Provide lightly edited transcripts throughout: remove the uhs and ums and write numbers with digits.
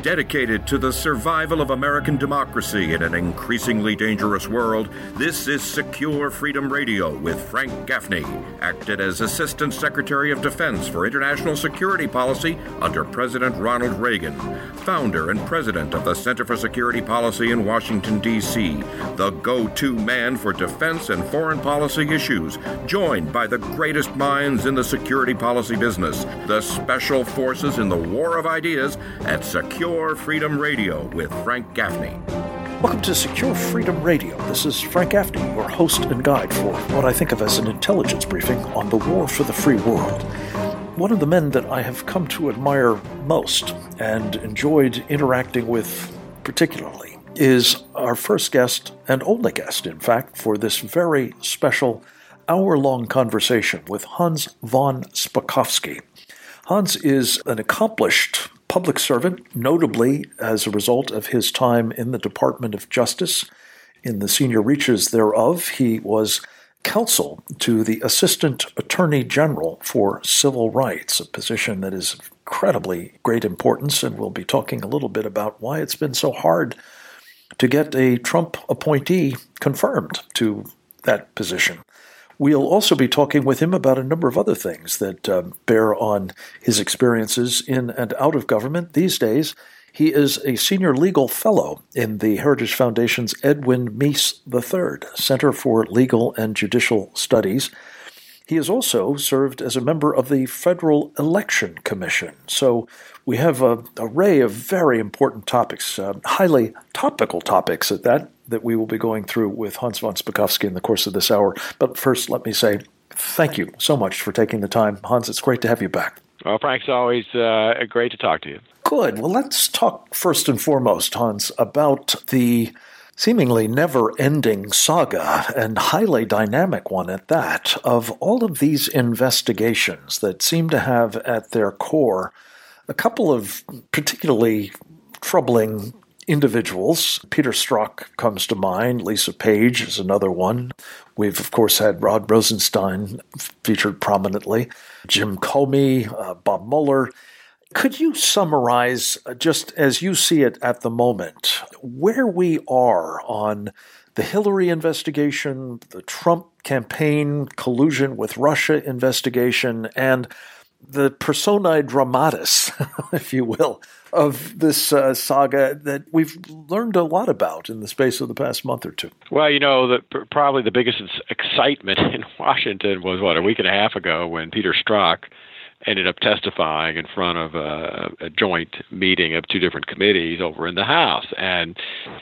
Dedicated to the survival of American democracy in an increasingly dangerous world, this is Secure Freedom Radio with Frank Gaffney, acted as Assistant Secretary of Defense for International Security Policy under President Ronald Reagan, founder and president of the Center for Security Policy in Washington, D.C., the go-to man for defense and foreign policy issues, joined by the greatest minds in the security policy business, the special forces in the war of ideas at Secure Freedom Radio with Frank Gaffney. Welcome to Secure Freedom Radio. This is Frank Gaffney, your host and guide for what I think of as an intelligence briefing on the war for the free world. One of the men that I have come to admire most and enjoyed interacting with particularly is our first guest, and only guest, in fact, for this very special hour-long conversation with Hans von Spakovsky. Hans is an accomplished public servant, notably as a result of his time in the Department of Justice. In the senior reaches thereof, he was counsel to the Assistant Attorney General for Civil Rights, a position that is of incredibly great importance, and we'll be talking a little bit about why it's been so hard to get a Trump appointee confirmed to that position. We'll also be talking with him about a number of other things that bear on his experiences in and out of government. These days, he is a senior legal fellow in the Heritage Foundation's Edwin Meese III Center for Legal and Judicial Studies. He has also served as a member of the Federal Election Commission. So we have an array of very important topics, highly topical topics at that we will be going through with Hans von Spakovsky in the course of this hour. But first, let me say thank you so much for taking the time. Hans, it's great to have you back. Well, Frank, it's always great to talk to you. Good. Well, let's talk first and foremost, Hans, about the seemingly never-ending saga, and highly dynamic one at that, of all of these investigations that seem to have at their core a couple of particularly troubling individuals. Peter Strzok comes to mind. Lisa Page is another one. We've, of course, had Rod Rosenstein featured prominently, Jim Comey, Bob Mueller. Could you summarize, just as you see it at the moment, where we are on the Hillary investigation, the Trump campaign collusion with Russia investigation, and the personae dramatis, if you will, of this saga that we've learned a lot about in the space of the past month or two? Well, probably the biggest excitement in Washington was, a week and a half ago when Peter Strzok ended up testifying in front of a joint meeting of two different committees over in the House. And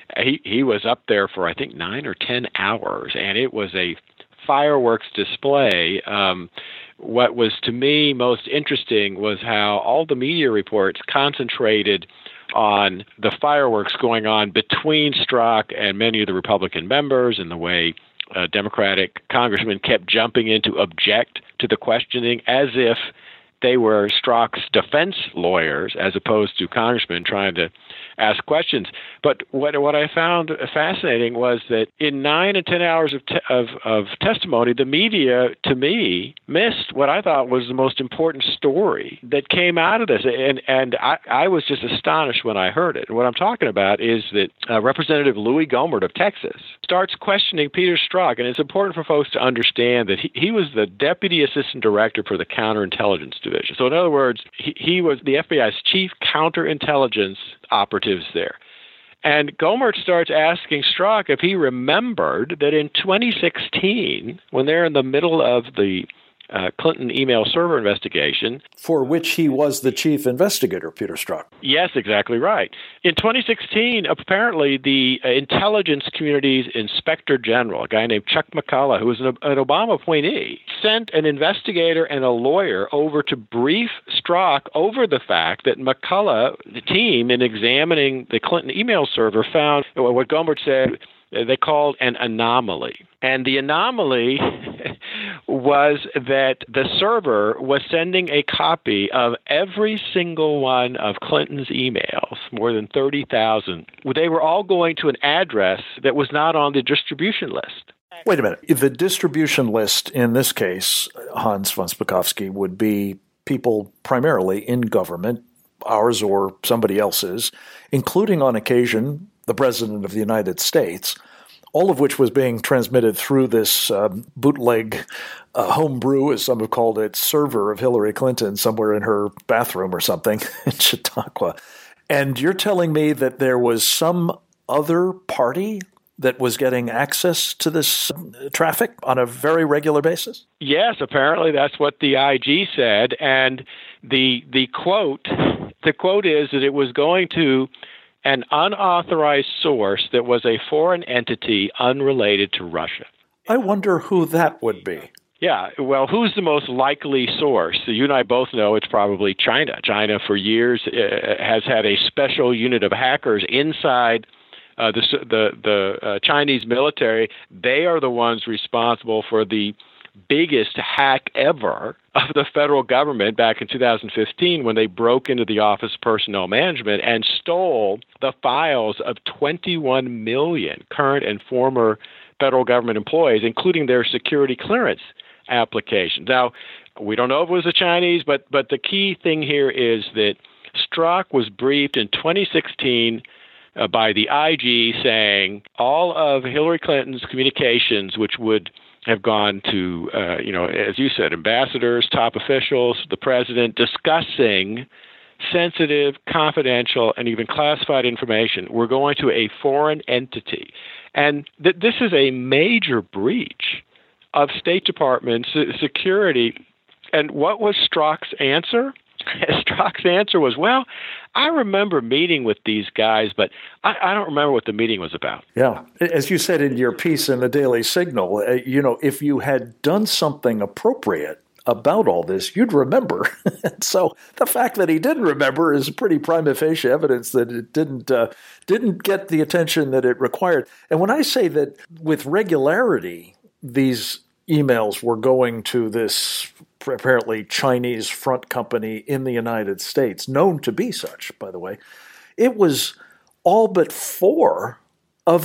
he was up there for, I think, 9 or 10 hours, and it was a fireworks display. What was, to me, most interesting was how all the media reports concentrated on the fireworks going on between Strzok and many of the Republican members, and the way Democratic congressmen kept jumping in to object to the questioning as if they were Strzok's defense lawyers as opposed to congressmen trying to ask questions. But what I found fascinating was that in 9 and 10 hours of testimony, the media, to me, missed what I thought was the most important story that came out of this. And I was just astonished when I heard it. And what I'm talking about is that Representative Louis Gohmert of Texas starts questioning Peter Strzok. And it's important for folks to understand that he was the Deputy Assistant Director for the Counterintelligence Division. So in other words, he was the FBI's chief counterintelligence operatives there. And Gohmert starts asking Strzok if he remembered that in 2016, when they're in the middle of the Clinton email server investigation. For which he was the chief investigator, Peter Strzok. Yes, exactly right. In 2016, apparently the intelligence community's inspector general, a guy named Chuck McCullough, who was an Obama appointee, sent an investigator and a lawyer over to brief Strzok over the fact that McCullough, the team, in examining the Clinton email server, found what Gohmert said they called an anomaly. And the anomaly was that the server was sending a copy of every single one of Clinton's emails, more than 30,000. They were all going to an address that was not on the distribution list. Wait a minute. The distribution list in this case, Hans von Spakovsky, would be people primarily in government, ours or somebody else's, including on occasion the President of the United States, all of which was being transmitted through this bootleg homebrew, as some have called it, server of Hillary Clinton somewhere in her bathroom or something in Chautauqua. And you're telling me that there was some other party that was getting access to this traffic on a very regular basis? Yes, apparently that's what the IG said. And the quote is that it was going to an unauthorized source that was a foreign entity unrelated to Russia. I wonder who that would be. Yeah, well, who's the most likely source? You and I both know it's probably China. China, for years, has had a special unit of hackers inside the Chinese military. They are the ones responsible for the biggest hack ever of the federal government back in 2015 when they broke into the Office of Personnel Management and stole the files of 21 million current and former federal government employees, including their security clearance applications. Now, we don't know if it was the Chinese, but the key thing here is that Strzok was briefed in 2016 by the IG saying all of Hillary Clinton's communications, which would have gone to, as you said, ambassadors, top officials, the president, discussing sensitive, confidential, and even classified information, were going to a foreign entity. And this is a major breach of State Department security. And what was Strzok's answer? Strzok's answer was, well, I remember meeting with these guys, but I don't remember what the meeting was about. Yeah. As you said in your piece in the Daily Signal, if you had done something appropriate about all this, you'd remember. So the fact that he didn't remember is pretty prima facie evidence that it didn't get the attention that it required. And when I say that with regularity, these emails were going to this apparently Chinese front company in the United States, known to be such, by the way, it was all but 4 of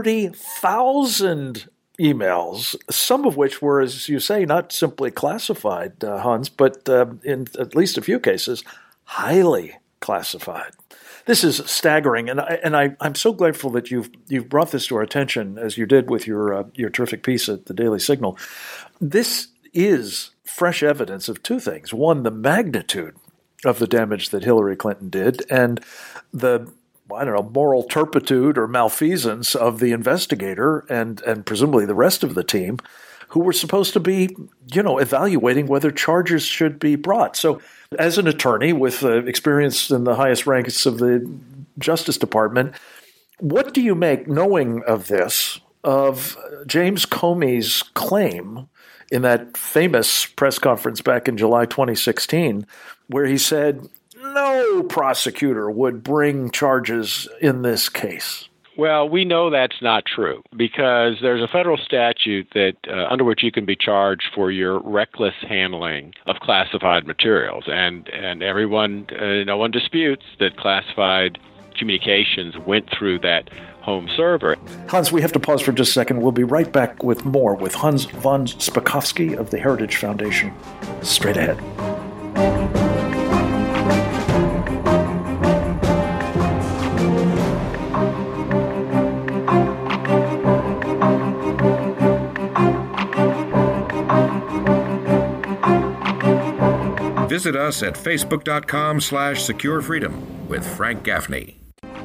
30,000 emails, some of which were, as you say, not simply classified, Hans, but in at least a few cases, highly classified. This is staggering, and I'm so grateful that you've brought this to our attention, as you did with your terrific piece at the Daily Signal. This is fresh evidence of two things. One, the magnitude of the damage that Hillary Clinton did, and the moral turpitude or malfeasance of the investigator and presumably the rest of the team who were supposed to be, evaluating whether charges should be brought. So as an attorney with experience in the highest ranks of the Justice Department, what do you make, knowing of this, of James Comey's claim in that famous press conference back in July 2016, where he said no prosecutor would bring charges in this case? Well, we know that's not true because there's a federal statute that under which you can be charged for your reckless handling of classified materials, and everyone, no one disputes that classified communications went through that home server. Hans, we have to pause for just a second. We'll be right back with more with Hans von Spakovsky of the Heritage Foundation. Straight ahead. Visit us at facebook.com/securefreedom with Frank Gaffney.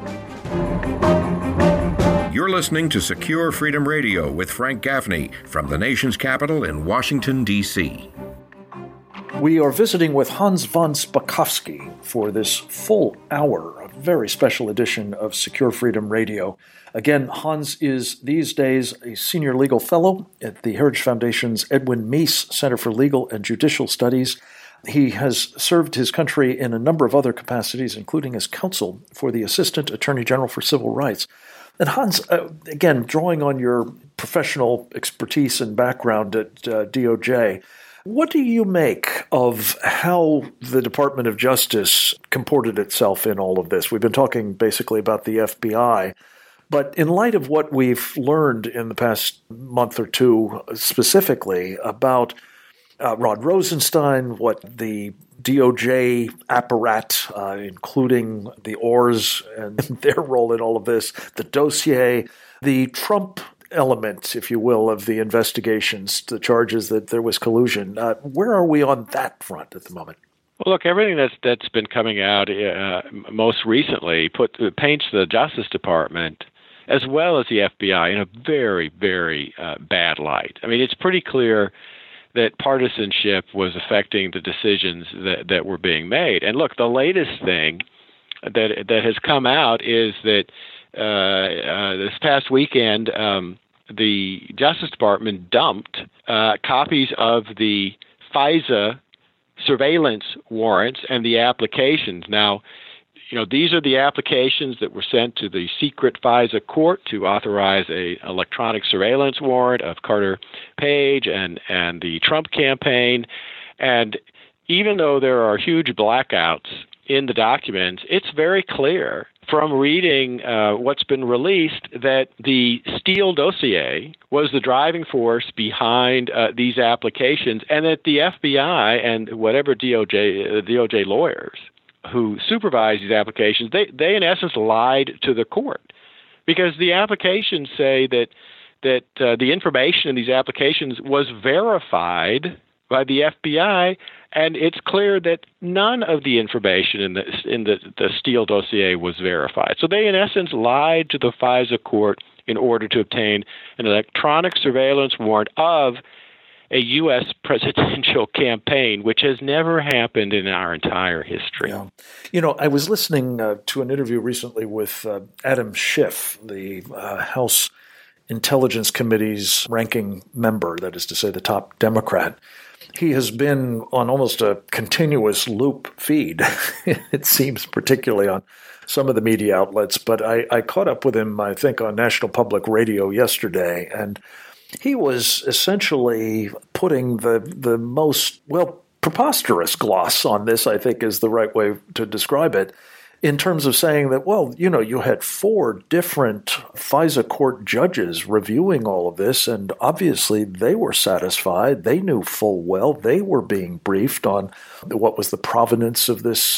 You're listening to Secure Freedom Radio with Frank Gaffney from the nation's capital in Washington, D.C. We are visiting with Hans von Spakovsky for this full hour, a very special edition of Secure Freedom Radio. Again, Hans is these days a senior legal fellow at the Heritage Foundation's Edwin Meese Center for Legal and Judicial Studies. He has served his country in a number of other capacities, including as counsel for the Assistant Attorney General for Civil Rights. And Hans, again, drawing on your professional expertise and background at DOJ, what do you make of how the Department of Justice comported itself in all of this? We've been talking basically about the FBI, but in light of what we've learned in the past month or two specifically about Rod Rosenstein, what the DOJ apparat, including the Oars and their role in all of this, the dossier, the Trump element, if you will, of the investigations, the charges that there was collusion. Where are we on that front at the moment? Well, look, everything that's been coming out most recently paints the Justice Department as well as the FBI in a very, very bad light. I mean, it's pretty clear that partisanship was affecting the decisions that were being made. And look, the latest thing that has come out is that this past weekend, the Justice Department dumped copies of the FISA surveillance warrants and the applications. Now, these are the applications that were sent to the secret FISA court to authorize a electronic surveillance warrant of Carter Page and the Trump campaign. And even though there are huge blackouts in the documents, it's very clear from reading what's been released that the Steele dossier was the driving force behind these applications, and that the FBI and whatever DOJ lawyers who supervise these applications, they in essence lied to the court, because the applications say that the information in these applications was verified by the FBI, and it's clear that none of the information in the Steele dossier was verified. So they in essence lied to the FISA court in order to obtain an electronic surveillance warrant of a U.S. presidential campaign, which has never happened in our entire history. Yeah. I was listening to an interview recently with Adam Schiff, the House Intelligence Committee's ranking member, that is to say the top Democrat. He has been on almost a continuous loop feed, it seems, particularly on some of the media outlets. But I caught up with him, I think, on National Public Radio yesterday, and he was essentially putting the most, preposterous gloss on this, I think is the right way to describe it, in terms of saying that, you had 4 different FISA court judges reviewing all of this, and obviously they were satisfied. They knew full well they were being briefed on what was the provenance of this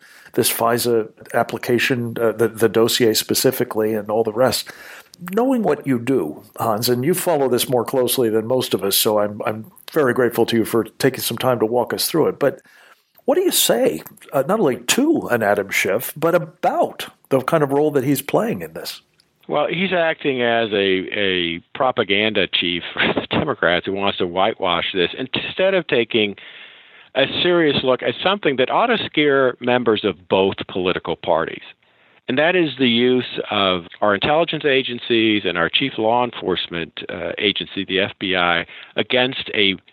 FISA application, the dossier specifically, and all the rest. Knowing what you do, Hans, and you follow this more closely than most of us, so I'm very grateful to you for taking some time to walk us through it. But what do you say, not only to an Adam Schiff, but about the kind of role that he's playing in this? Well, he's acting as a propaganda chief for the Democrats who wants to whitewash this instead of taking a serious look at something that ought to scare members of both political parties. And that is the use of our intelligence agencies and our chief law enforcement agency, the FBI, against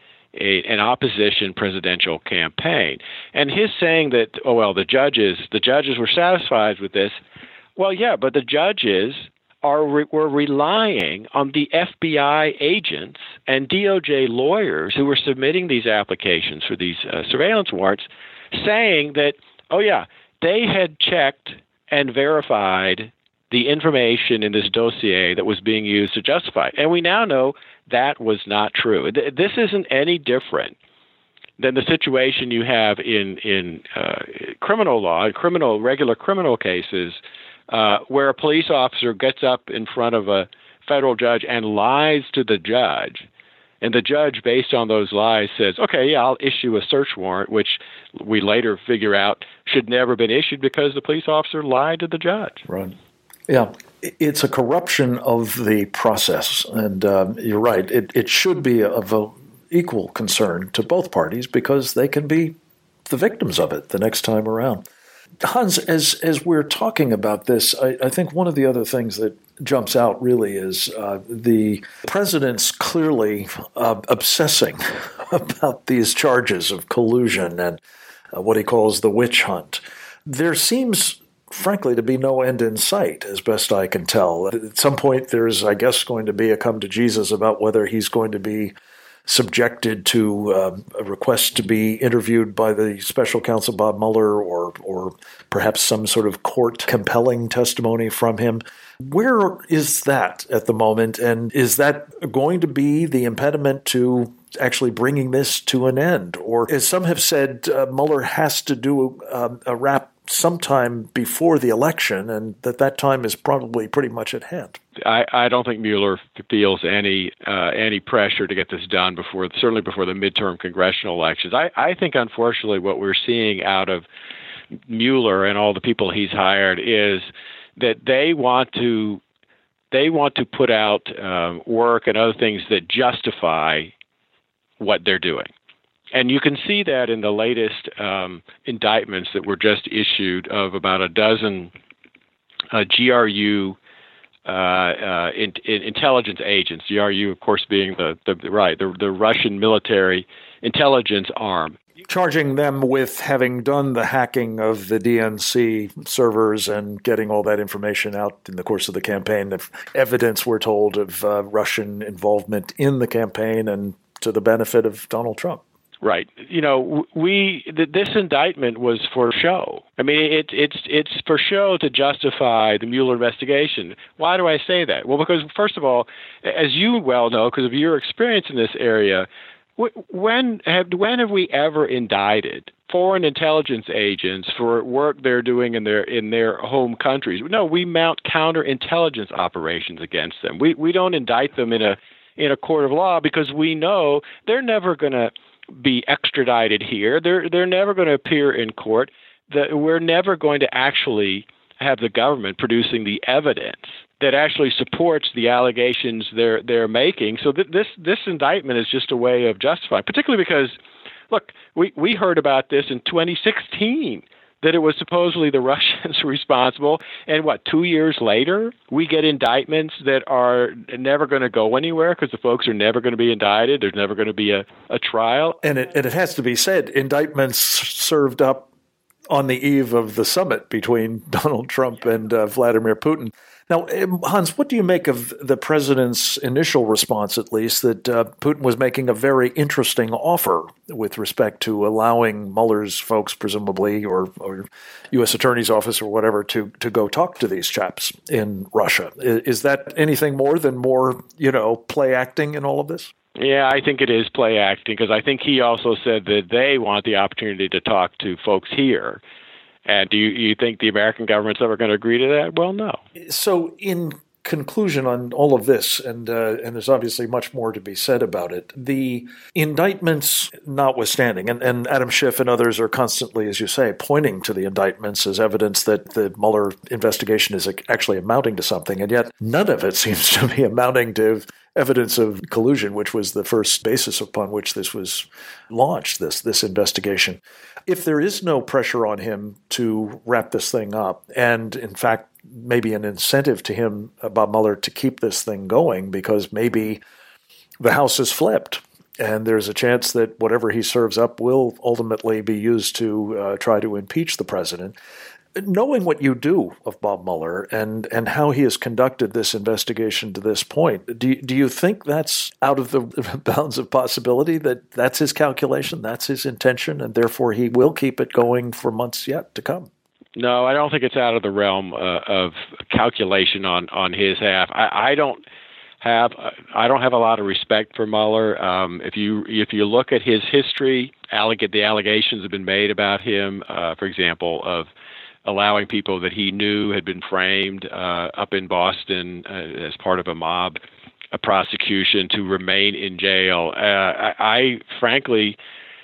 an opposition presidential campaign. And his saying that, the judges were satisfied with this. Well, yeah, but the judges were relying on the FBI agents and DOJ lawyers who were submitting these applications for these surveillance warrants, saying that, they had checked and verified the information in this dossier that was being used to justify it. And we now know that was not true. This isn't any different than the situation you have in criminal law, regular criminal cases, where a police officer gets up in front of a federal judge and lies to the judge. And the judge, based on those lies, says, I'll issue a search warrant, which we later figure out should never have been issued because the police officer lied to the judge. Right. Yeah. It's a corruption of the process. And you're right. It should be of equal concern to both parties because they can be the victims of it the next time around. Hans, as we're talking about this, I think one of the other things that jumps out really is the president's clearly obsessing about these charges of collusion and what he calls the witch hunt. There seems, frankly, to be no end in sight, as best I can tell. At some point, there's, I guess, going to be a come to Jesus about whether he's going to be subjected to a request to be interviewed by the special counsel Bob Mueller or perhaps some sort of court compelling testimony from him. Where is that at the moment? And is that going to be the impediment to actually bringing this to an end? Or, as some have said, Mueller has to do a wrap sometime before the election, and that time is probably pretty much at hand. I don't think Mueller feels any pressure to get this done certainly before the midterm congressional elections. I think, unfortunately, what we're seeing out of Mueller and all the people he's hired is that they want to put out work and other things that justify what they're doing. And you can see that in the latest indictments that were just issued of about a dozen GRU intelligence agents. GRU, of course, being the Russian military intelligence arm. Charging them with having done the hacking of the DNC servers and getting all that information out in the course of the campaign. Of evidence, we're told, of Russian involvement in the campaign and to the benefit of Donald Trump. Right. This indictment was for show. I mean, it's for show to justify the Mueller investigation. Why do I say that? Well, because, first of all, as you well know, because of your experience in this area, when have we ever indicted foreign intelligence agents for work they're doing in their home countries? No, we mount counterintelligence operations against them. We don't indict them in a court of law because we know they're never going to be extradited here. They're never going to appear in court. We're never going to actually have the government producing the evidence that actually supports the allegations they're making. So this indictment is just a way of justifying, particularly because, look, we heard about this in 2016, that it was supposedly the Russians responsible. And 2 years later, we get indictments that are never going to go anywhere because the folks are never going to be indicted. There's never going to be a trial. And it has to be said, indictments served up on the eve of the summit between Donald Trump and Vladimir Putin. Now, Hans, what do you make of the president's initial response, at least, that Putin was making a very interesting offer with respect to allowing Mueller's folks, presumably, or U.S. Attorney's Office or whatever, to go talk to these chaps in Russia? Is that anything more than play acting in all of this? Yeah, I think it is play acting, because I think he also said that they want the opportunity to talk to folks here. And do you think the American government's ever going to agree to that? Well, no. So in conclusion on all of this, and there's obviously much more to be said about it, the indictments notwithstanding, and Adam Schiff and others are constantly, as you say, pointing to the indictments as evidence that the Mueller investigation is actually amounting to something, and yet none of it seems to be amounting to evidence of collusion, which was the first basis upon which this was launched, this investigation. If there is no pressure on him to wrap this thing up, and in fact, maybe an incentive to him, Bob Mueller, to keep this thing going, because maybe the House is flipped, and there's a chance that whatever he serves up will ultimately be used to try to impeach the president. Knowing what you do of Bob Mueller and how he has conducted this investigation to this point, do you think that's out of the bounds of possibility, that that's his calculation, that's his intention, and therefore he will keep it going for months yet to come? No, I don't think it's out of the realm of calculation on his half. I don't have a lot of respect for Mueller. If you look at his history, the allegations have been made about him, for example, of allowing people that he knew had been framed up in Boston as part of a prosecution to remain in jail. Frankly,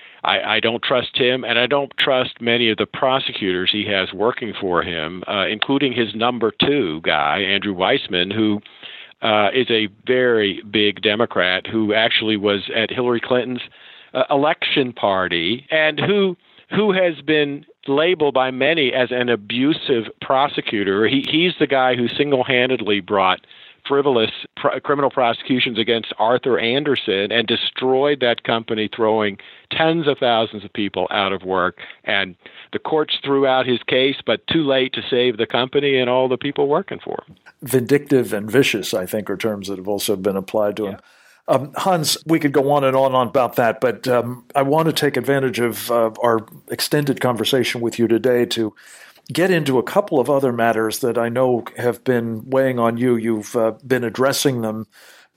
I don't trust him, and I don't trust many of the prosecutors he has working for him, including his number 2 guy, Andrew Weissmann, who is a very big Democrat who actually was at Hillary Clinton's election party, and who has been labeled by many as an abusive prosecutor. He's the guy who single-handedly brought frivolous criminal prosecutions against Arthur Andersen and destroyed that company, throwing tens of thousands of people out of work. And the courts threw out his case, but too late to save the company and all the people working for him. Vindictive and vicious, I think, are terms that have also been applied to him. Hans, we could go on and on about that, but I want to take advantage of our extended conversation with you today to get into a couple of other matters that I know have been weighing on you. You've been addressing them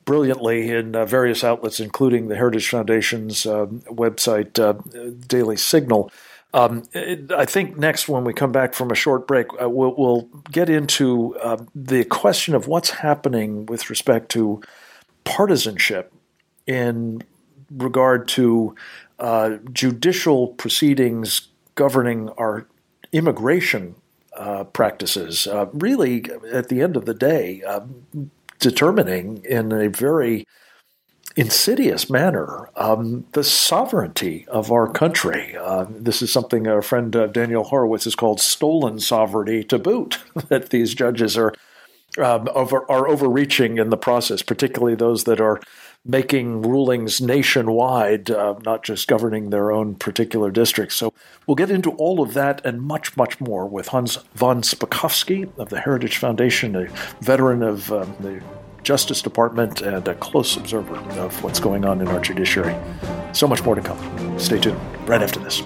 brilliantly in various outlets, including the Heritage Foundation's website, Daily Signal. I think next, when we come back from a short break, we'll get into the question of what's happening with respect to partisanship in regard to judicial proceedings governing our immigration practices. Really, at the end of the day, determining in a very insidious manner the sovereignty of our country. This is something our friend Daniel Horowitz has called stolen sovereignty to boot, that these judges are overreaching in the process, particularly those that are making rulings nationwide, not just governing their own particular districts. So we'll get into all of that and much, much more with Hans von Spakovsky of the Heritage Foundation, a veteran of the Justice Department and a close observer of what's going on in our judiciary. So much more to come. Stay tuned right after this.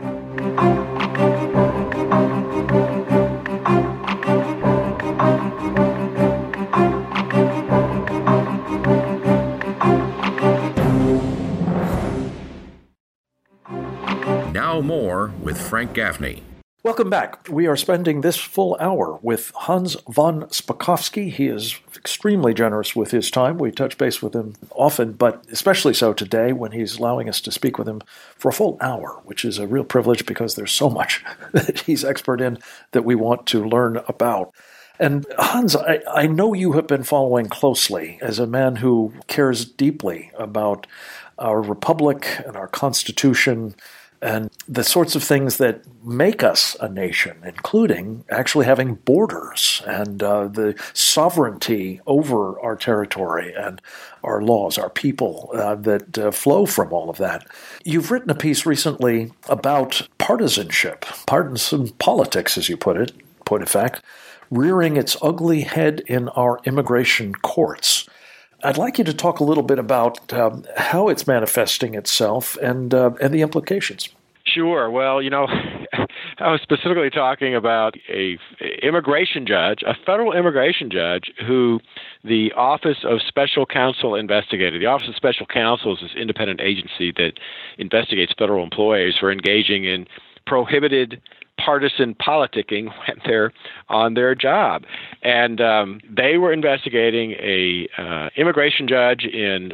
Now more with Frank Gaffney. Welcome back. We are spending this full hour with Hans von Spakovsky. He is extremely generous with his time. We touch base with him often, but especially so today when he's allowing us to speak with him for a full hour, which is a real privilege because there's so much that he's expert in that we want to learn about. And Hans, I know you have been following closely as a man who cares deeply about our republic and our Constitution and the sorts of things that make us a nation, including actually having borders and the sovereignty over our territory and our laws, our people that flow from all of that. You've written a piece recently about partisanship, partisan politics, as you put it, point of fact, rearing its ugly head in our immigration courts. I'd like you to talk a little bit about how it's manifesting itself and the implications. Sure. Well, I was specifically talking about a immigration judge, a federal immigration judge, who the Office of Special Counsel investigated. The Office of Special Counsel is this independent agency that investigates federal employees for engaging in prohibited partisan politicking when they're on their job. And they were investigating a federal immigration judge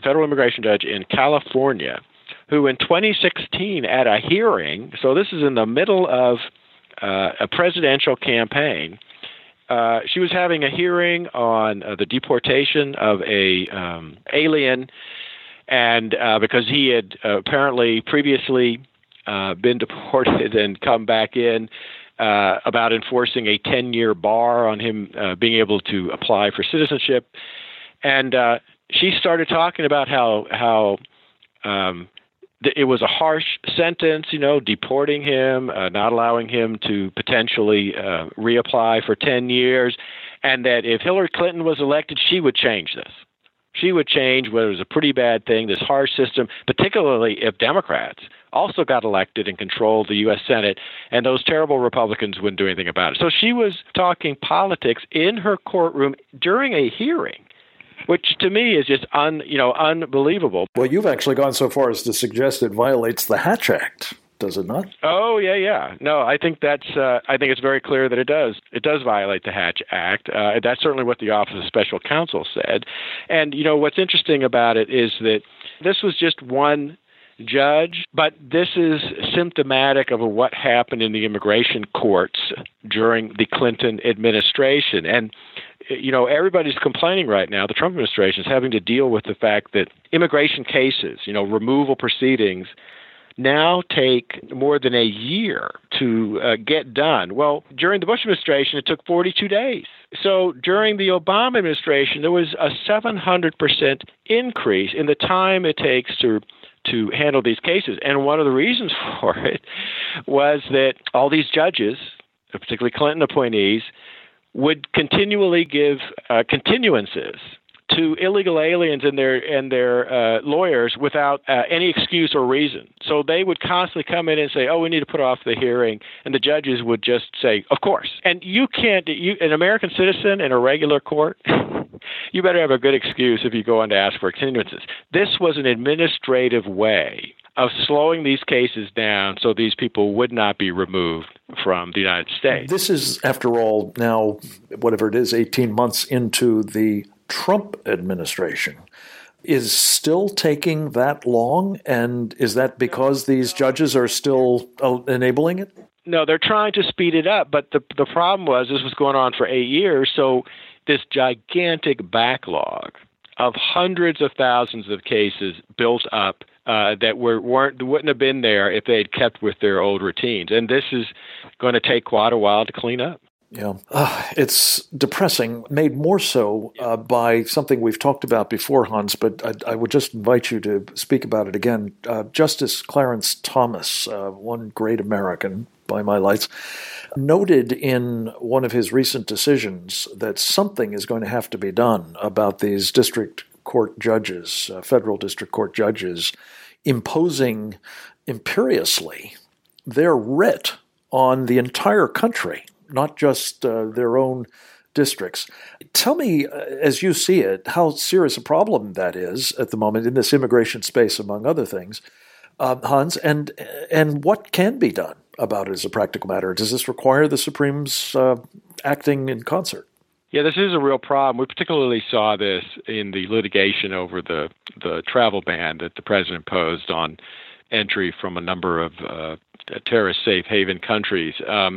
in California who in 2016 at a hearing, so this is in the middle of a presidential campaign, she was having a hearing on the deportation of a alien, and because he had apparently previously been deported and come back in, about enforcing a 10-year bar on him being able to apply for citizenship. And she started talking about how it was a harsh sentence, deporting him, not allowing him to potentially reapply for 10 years, and that if Hillary Clinton was elected, she would change this. She would change what was a pretty bad thing, this harsh system, particularly if Democrats also got elected and controlled the U.S. Senate, and those terrible Republicans wouldn't do anything about it. So she was talking politics in her courtroom during a hearing, which to me is just unbelievable. Well, you've actually gone so far as to suggest it violates the Hatch Act, does it not? Oh, yeah. No, I think it's very clear that it does. It does violate the Hatch Act. That's certainly what the Office of Special Counsel said. And, what's interesting about it is that this was just one judge, but this is symptomatic of what happened in the immigration courts during the Clinton administration. And everybody's complaining right now, the Trump administration is having to deal with the fact that immigration cases, removal proceedings, now take more than a year to get done. Well, during the Bush administration, it took 42 days. So during the Obama administration, there was a 700% increase in the time it takes to handle these cases. And one of the reasons for it was that all these judges, particularly Clinton appointees, would continually give continuances to illegal aliens and their lawyers without any excuse or reason. So they would constantly come in and say, "Oh, we need to put off the hearing," and the judges would just say, "Of course." And you can't, an American citizen in a regular court, you better have a good excuse if you go on to ask for continuances. This was an administrative way of slowing these cases down so these people would not be removed from the United States. This is, after all, now, whatever it is, 18 months into the Trump administration. Is still taking that long? And is that because these judges are still enabling it? No, they're trying to speed it up. But the problem was this was going on for 8 years. So this gigantic backlog of hundreds of thousands of cases built up that wouldn't have been there if they had kept with their old routines. And this is going to take quite a while to clean up. Yeah, it's depressing, made more so by something we've talked about before, Hans, but I would just invite you to speak about it again. Justice Clarence Thomas, one great American by my lights, noted in one of his recent decisions that something is going to have to be done about these district court judges, federal district court judges, imposing imperiously their writ on the entire country, not just their own districts. Tell me, as you see it, how serious a problem that is at the moment in this immigration space, among other things, Hans, and what can be done about it as a practical matter. Does this require the Supremes acting in concert? Yeah, this is a real problem. We particularly saw this in the litigation over the travel ban that the president imposed on entry from a number of terrorist safe haven countries.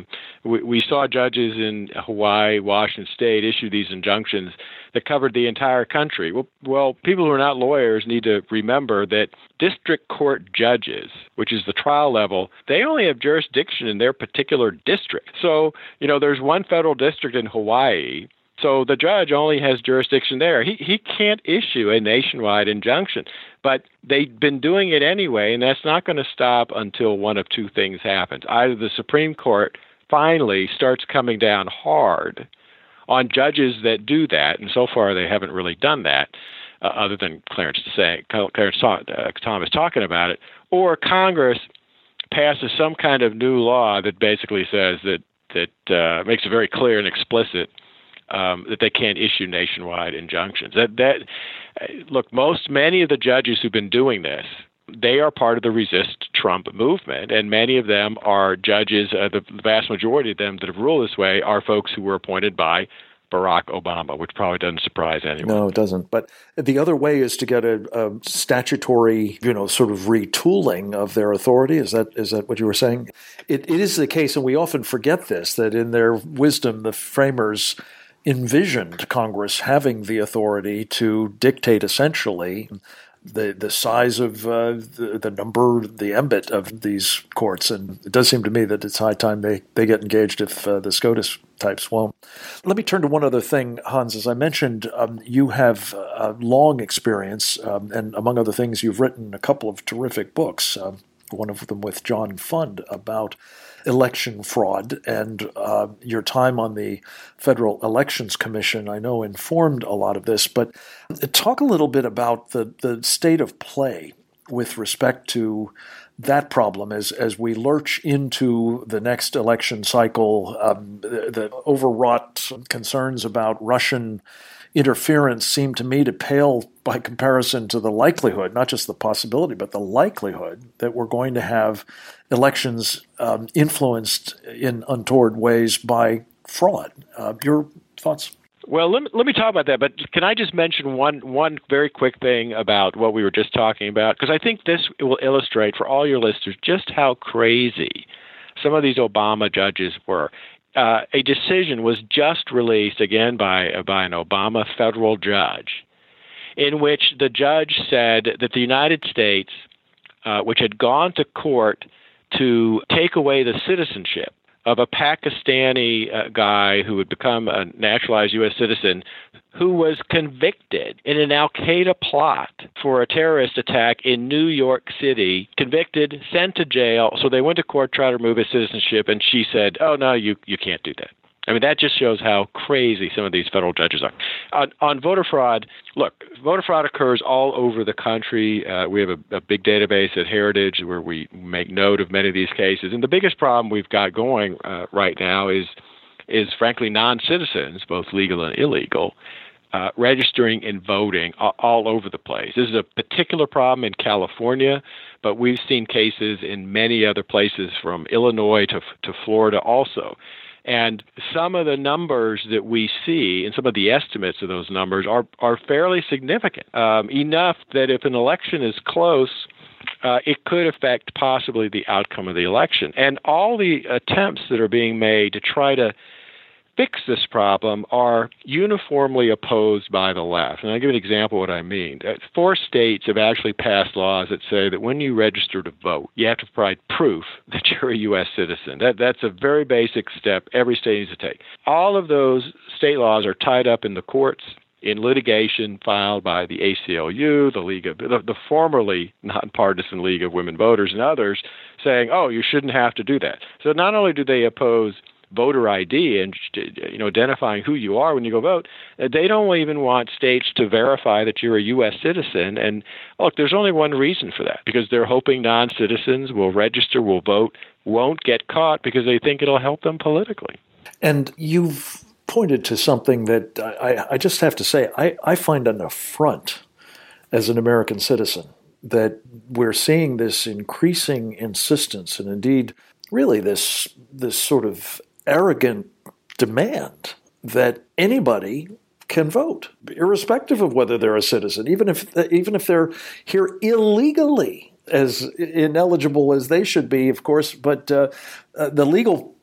We saw judges in Hawaii, Washington State issue these injunctions that covered the entire country. Well, people who are not lawyers need to remember that district court judges, which is the trial level, they only have jurisdiction in their particular district. So, there's one federal district in Hawaii. So the judge only has jurisdiction there. He can't issue a nationwide injunction, but they've been doing it anyway, and that's not going to stop until one of two things happens. Either the Supreme Court finally starts coming down hard on judges that do that, and so far they haven't really done that, other than Clarence Thomas talking about it, or Congress passes some kind of new law that basically says that makes it very clear and explicit that they can't issue nationwide injunctions. Look, many of the judges who've been doing this, they are part of the Resist Trump movement, and many of them are judges. The vast majority of them that have ruled this way are folks who were appointed by Barack Obama, which probably doesn't surprise anyone. No, it doesn't. But the other way is to get a statutory, sort of retooling of their authority. Is that what you were saying? It is the case, and we often forget this, that in their wisdom, the framers envisioned Congress having the authority to dictate essentially the size of the number, the ambit of these courts. And it does seem to me that it's high time they get engaged if the SCOTUS types won't. Let me turn to one other thing, Hans. As I mentioned, you have a long experience, and among other things, you've written a couple of terrific books, one of them with John Fund about election fraud, and your time on the Federal Elections Commission, I know, informed a lot of this. But talk a little bit about the state of play with respect to that problem as we lurch into the next election cycle, the overwrought concerns about Russian interference seem to me to pale by comparison to the likelihood, not just the possibility, but the likelihood that we're going to have elections influenced in untoward ways by fraud. Your thoughts? Well, let me talk about that, but can I just mention one very quick thing about what we were just talking about? Because I think this will illustrate for all your listeners just how crazy some of these Obama judges were. A decision was just released, again, by an Obama federal judge, in which the judge said that the United States, which had gone to court to take away the citizenship of a Pakistani guy who had become a naturalized U.S. citizen, who was convicted in an al-Qaeda plot for a terrorist attack in New York City, convicted, sent to jail. So they went to court, tried to remove his citizenship, and she said, oh, no, you can't do that. I mean, that just shows how crazy some of these federal judges are. On voter fraud, look, voter fraud occurs all over the country. We have a big database at Heritage where we make note of many of these cases. And the biggest problem we've got going right now is frankly, non-citizens, both legal and illegal, registering and voting all over the place. This is a particular problem in California, but we've seen cases in many other places from Illinois to Florida also. And some of the numbers that we see and some of the estimates of those numbers are fairly significant, enough that if an election is close, it could affect possibly the outcome of the election. And all the attempts that are being made to try to fix this problem are uniformly opposed by the left. And I'll give an example of what I mean. 4 states have actually passed laws that say that when you register to vote, you have to provide proof that you're a U.S. citizen. That's a very basic step every state needs to take. All of those state laws are tied up in the courts in litigation filed by the ACLU, the League of the formerly nonpartisan League of Women Voters and others, saying, oh, you shouldn't have to do that. So not only do they oppose voter ID and identifying who you are when you go vote, they don't even want states to verify that you're a U.S. citizen. And look, there's only one reason for that, because they're hoping non-citizens will register, will vote, won't get caught because they think it'll help them politically. And you've pointed to something that I just have to say, I find an affront as an American citizen that we're seeing this increasing insistence and indeed really this sort of arrogant demand that anybody can vote, irrespective of whether they're a citizen, even if they're here illegally, as ineligible as they should be, of course. But the legal,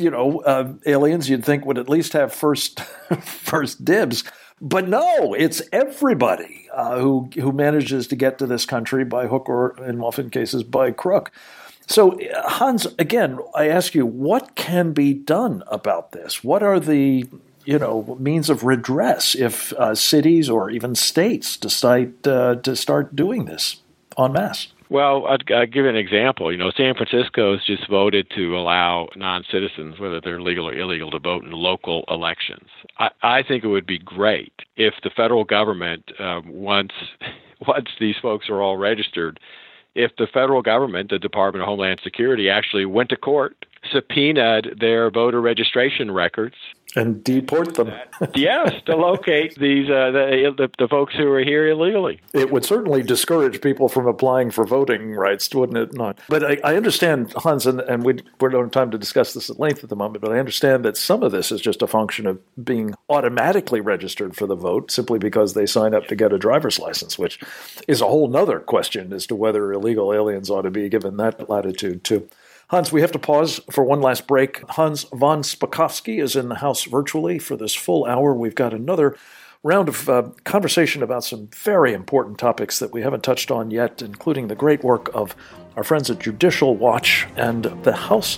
aliens, you'd think would at least have first dibs. But no, it's everybody who manages to get to this country by hook or, in often cases, by crook. So, Hans, again, I ask you, what can be done about this? What are the, means of redress if cities or even states decide to start doing this en masse? Well, I'll give an example. San Francisco has just voted to allow non-citizens, whether they're legal or illegal, to vote in local elections. I think it would be great if the federal government, once these folks are all registered, if the federal government, the Department of Homeland Security, actually went to court, subpoenaed their voter registration records, and deport them. Yes, to locate these the folks who are here illegally. It would certainly discourage people from applying for voting rights, wouldn't it not? But I understand, Hans, and we don't have time to discuss this at length at the moment, but I understand that some of this is just a function of being automatically registered for the vote simply because they sign up to get a driver's license, which is a whole nother question as to whether illegal aliens ought to be given that latitude too. Hans, we have to pause for one last break. Hans von Spakovsky is in the house virtually for this full hour. We've got another round of conversation about some very important topics that we haven't touched on yet, including the great work of our friends at Judicial Watch and the House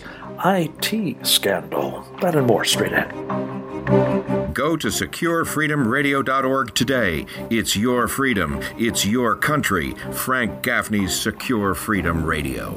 IT scandal. That and more straight ahead. Go to SecureFreedomRadio.org today. It's your freedom. It's your country. Frank Gaffney's Secure Freedom Radio.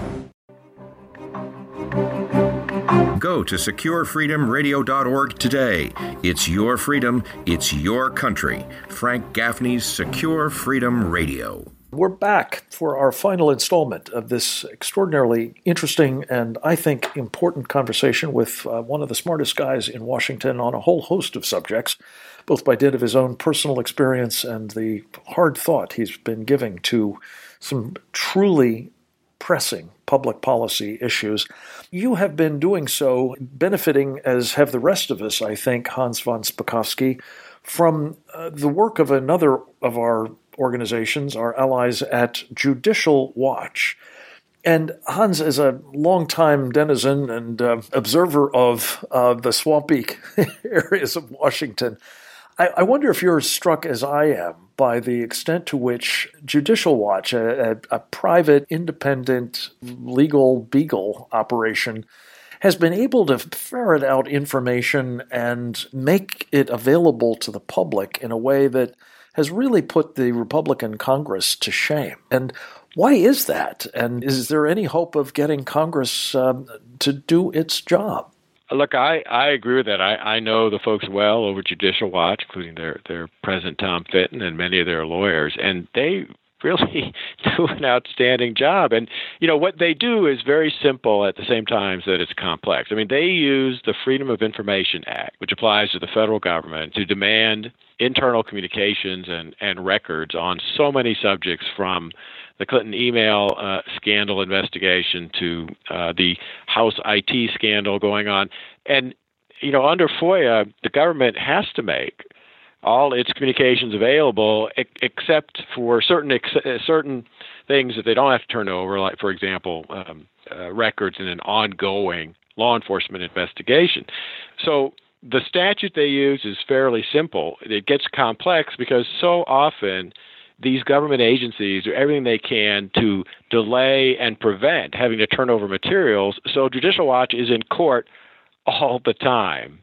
Go to SecureFreedomRadio.org today. It's your freedom. It's your country. Frank Gaffney's Secure Freedom Radio. We're back for our final installment of this extraordinarily interesting and, I think, important conversation with one of the smartest guys in Washington on a whole host of subjects, both by dint of his own personal experience and the hard thought he's been giving to some truly pressing public policy issues. You have been doing so, benefiting, as have the rest of us, I think, Hans von Spakovsky, from the work of another of our organizations, our allies at Judicial Watch. And Hans, as a longtime denizen and observer of the swampy areas of Washington, I wonder if you're struck as I am by the extent to which Judicial Watch, a private, independent, legal beagle operation, has been able to ferret out information and make it available to the public in a way that has really put the Republican Congress to shame. And why is that? And is there any hope of getting Congress to do its job? Look, I agree with that. I know the folks well over Judicial Watch, including their president, Tom Fitton, and many of their lawyers, and they really do an outstanding job. And, what they do is very simple at the same time that it's complex. I mean, they use the Freedom of Information Act, which applies to the federal government, to demand internal communications and records on so many subjects, from the Clinton email scandal investigation to the House IT scandal going on. And, under FOIA, the government has to make all its communications available, except for certain things that they don't have to turn over, like, for example, records in an ongoing law enforcement investigation. So the statute they use is fairly simple. It gets complex because so often these government agencies do everything they can to delay and prevent having to turn over materials. So Judicial Watch is in court all the time,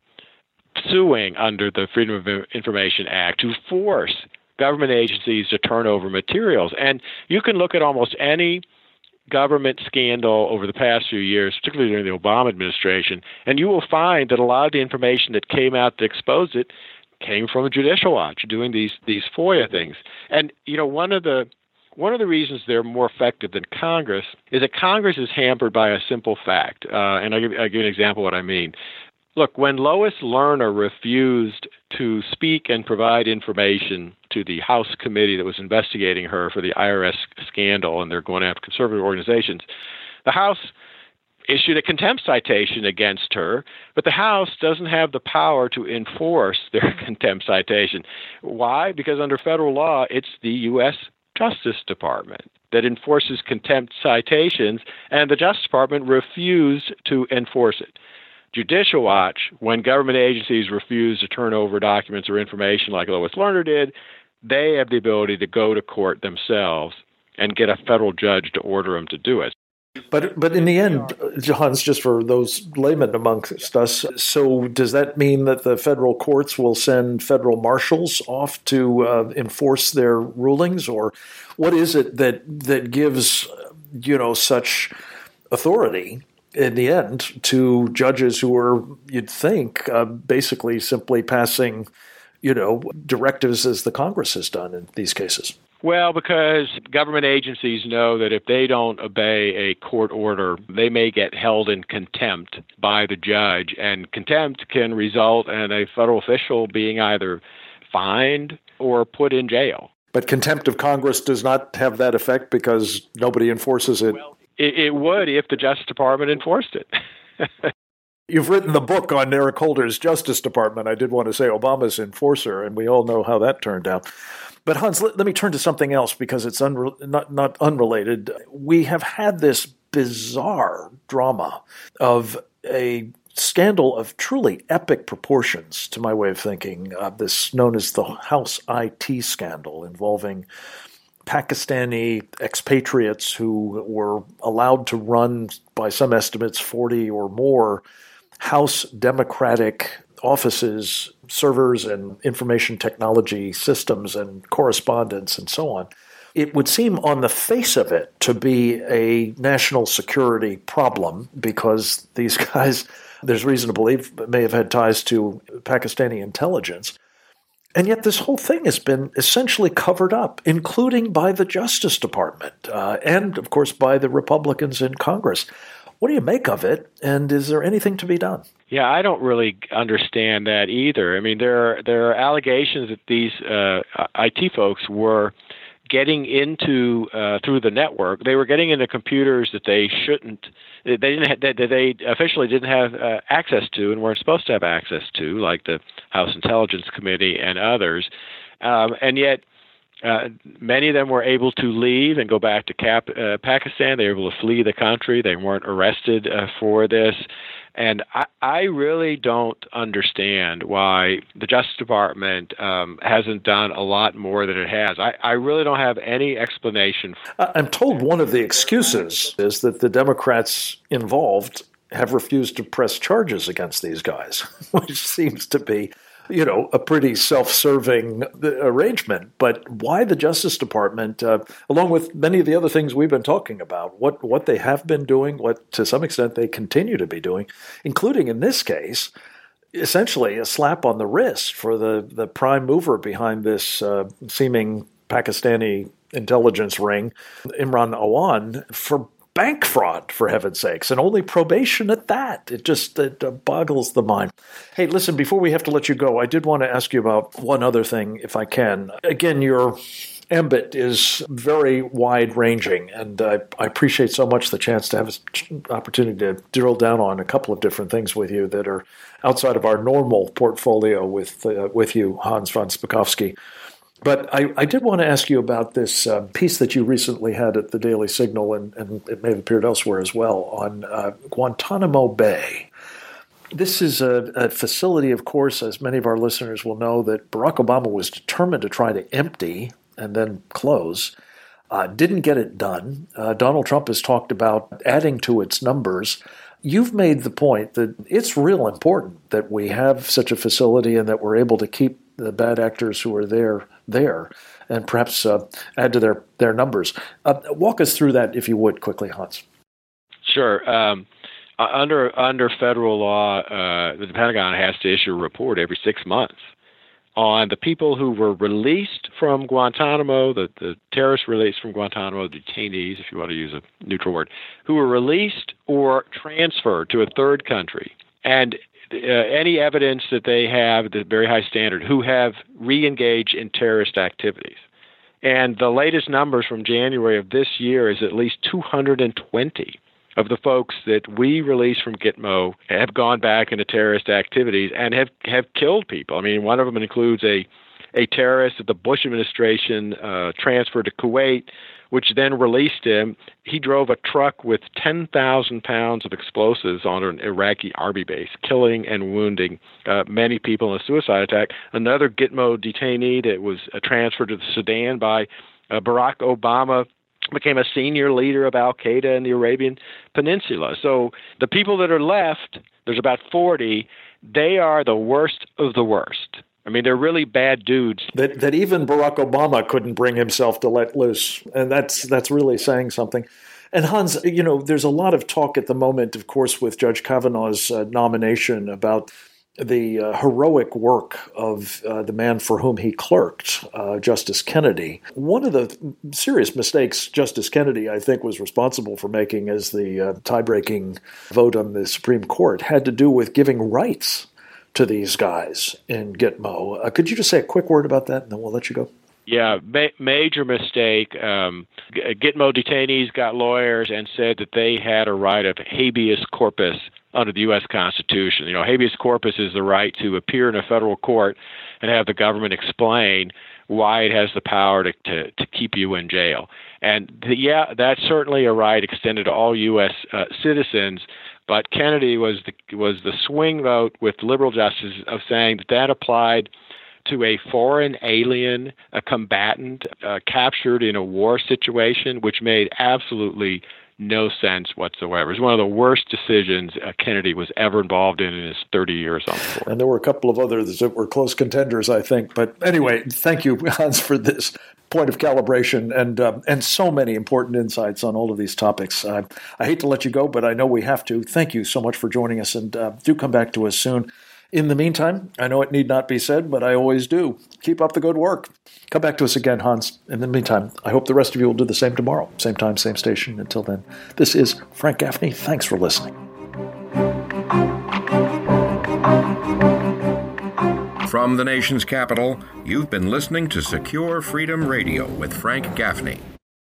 suing under the Freedom of Information Act to force government agencies to turn over materials. And you can look at almost any government scandal over the past few years, particularly during the Obama administration, and you will find that a lot of the information that came out to expose it came from Judicial Watch doing these FOIA things. And, one of the reasons they're more effective than Congress is that Congress is hampered by a simple fact. And I'll give you an example of what I mean. Look, when Lois Lerner refused to speak and provide information to the House committee that was investigating her for the IRS scandal, and they're going after conservative organizations, the House issued a contempt citation against her, but the House doesn't have the power to enforce their contempt citation. Why? Because under federal law, it's the U.S. Justice Department that enforces contempt citations, and the Justice Department refused to enforce it. Judicial Watch, when government agencies refuse to turn over documents or information like Lois Lerner did, they have the ability to go to court themselves and get a federal judge to order them to do it. But in the end, Hans, just for those laymen amongst us, so does that mean that the federal courts will send federal marshals off to enforce their rulings? Or what is it that gives, such authority in the end to judges who are, you'd think, basically simply passing, directives as the Congress has done in these cases? Well, because government agencies know that if they don't obey a court order, they may get held in contempt by the judge, and contempt can result in a federal official being either fined or put in jail. But contempt of Congress does not have that effect because nobody enforces it. Well, it would if the Justice Department enforced it. You've written the book on Eric Holder's Justice Department. I did want to say Obama's enforcer, and we all know how that turned out. But Hans, let me turn to something else because it's not unrelated. We have had this bizarre drama of a scandal of truly epic proportions, to my way of thinking, this known as the House IT scandal, involving Pakistani expatriates who were allowed to run, by some estimates, 40 or more House Democratic offices, servers, and information technology systems and correspondence and so on. It would seem on the face of it to be a national security problem because these guys, there's reason to believe, may have had ties to Pakistani intelligence. And yet this whole thing has been essentially covered up, including by the Justice Department and, of course, by the Republicans in Congress. What do you make of it, and is there anything to be done? Yeah, I don't really understand that either. I mean, there are allegations that these IT folks were getting into through the network. They were getting into computers that they shouldn't. That they officially didn't have access to and weren't supposed to have access to, like the House Intelligence Committee and others, and yet. Many of them were able to leave and go back to Pakistan. They were able to flee the country. They weren't arrested for this. And I really don't understand why the Justice Department hasn't done a lot more than it has. I really don't have any explanation. I'm told one of the excuses is that the Democrats involved have refused to press charges against these guys, which seems to be a pretty self-serving arrangement. But why the Justice Department, along with many of the other things we've been talking about, what they have been doing, what to some extent they continue to be doing, including in this case, essentially a slap on the wrist for the prime mover behind this seeming Pakistani intelligence ring, Imran Awan, for bank fraud, for heaven's sakes, and only probation at that. It boggles the mind. Hey, listen, before we have to let you go, I did want to ask you about one other thing, if I can. Again, your ambit is very wide-ranging, and I appreciate so much the chance to have an opportunity to drill down on a couple of different things with you that are outside of our normal portfolio with you, Hans von Spakovsky. But I did want to ask you about this piece that you recently had at the Daily Signal, and it may have appeared elsewhere as well, on Guantanamo Bay. This is a facility, of course, as many of our listeners will know, that Barack Obama was determined to try to empty and then close. Didn't get it done. Donald Trump has talked about adding to its numbers. You've made the point that it's real important that we have such a facility and that we're able to keep the bad actors who are there, and perhaps add to their numbers. Walk us through that, if you would, quickly, Hans. Sure. Under federal law, the Pentagon has to issue a report every 6 months on the people who were released from Guantanamo, the terrorists released from Guantanamo, the detainees, if you want to use a neutral word, who were released or transferred to a third country, and any evidence that they have, the very high standard, who have re-engaged in terrorist activities. And the latest numbers from January of this year is at least 220 of the folks that we released from Gitmo have gone back into terrorist activities and have killed people. I mean, one of them includes a terrorist that the Bush administration transferred to Kuwait, which then released him. He drove a truck with 10,000 pounds of explosives on an Iraqi army base, killing and wounding many people in a suicide attack. Another Gitmo detainee that was transferred to the Sudan by Barack Obama became a senior leader of al-Qaeda in the Arabian Peninsula. So the people that are left, there's about 40, they are the worst of the worst. I mean, they're really bad dudes. That even Barack Obama couldn't bring himself to let loose. And that's really saying something. And Hans, there's a lot of talk at the moment, of course, with Judge Kavanaugh's nomination about the heroic work of the man for whom he clerked, Justice Kennedy. One of the serious mistakes Justice Kennedy, I think, was responsible for making as the tie-breaking vote on the Supreme Court had to do with giving rights to these guys in Gitmo. Could you just say a quick word about that, and then we'll let you go? Yeah, major mistake. Gitmo detainees got lawyers and said that they had a right of habeas corpus under the U.S. Constitution. Habeas corpus is the right to appear in a federal court and have the government explain why it has the power to keep you in jail. And that's certainly a right extended to all U.S. citizens. But Kennedy was the swing vote with liberal justices of saying that applied to a foreign alien, a combatant captured in a war situation, which made absolutely no sense whatsoever. It was one of the worst decisions Kennedy was ever involved in his 30 years on the court. And there were a couple of others that were close contenders, I think. But anyway, thank you, Hans, for this point of calibration and so many important insights on all of these topics. I hate to let you go, but I know we have to. Thank you so much for joining us, and do come back to us soon. In the meantime, I know it need not be said, but I always do. Keep up the good work. Come back to us again, Hans. In the meantime, I hope the rest of you will do the same tomorrow. Same time, same station. Until then, this is Frank Gaffney. Thanks for listening. From the nation's capital, you've been listening to Secure Freedom Radio with Frank Gaffney.